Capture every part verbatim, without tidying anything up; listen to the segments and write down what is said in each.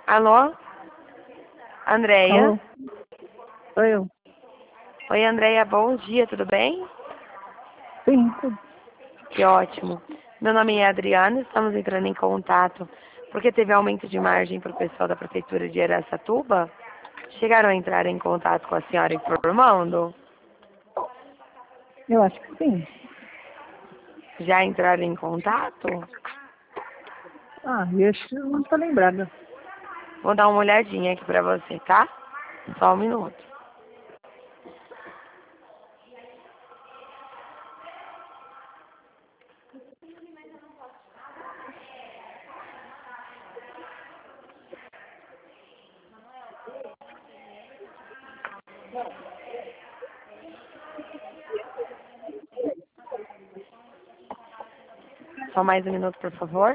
Alô? Andréia? Alô? Sou eu. Oi, Andréia, bom dia, tudo bem? Sim, tudo. Que ótimo. Meu nome é Adriana, estamos entrando em contato porque teve aumento de margem para o pessoal da Prefeitura de Araçatuba. Chegaram a entrar em contato com a senhora informando? Eu acho que sim. Já entraram em contato? Ah, eu acho que não tô lembrada. Vou dar uma olhadinha aqui para você, tá? Só um minuto. Só mais um minuto, por favor.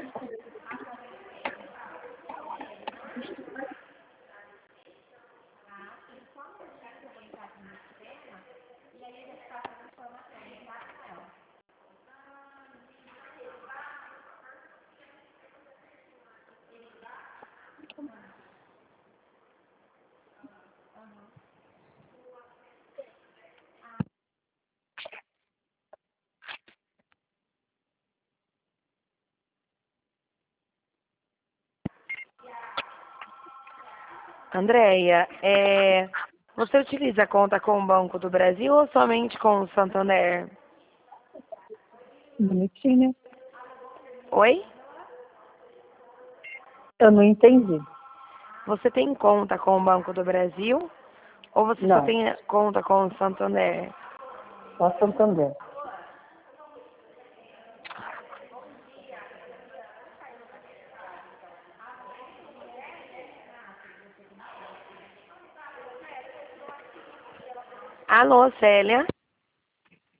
Andréia, é... você utiliza a conta com o Banco do Brasil ou somente com o Santander? Bonitinho. Oi? Eu não entendi. Você tem conta com o Banco do Brasil ou você só Não, tem conta com o Santander? só Santander. Alô, Célia?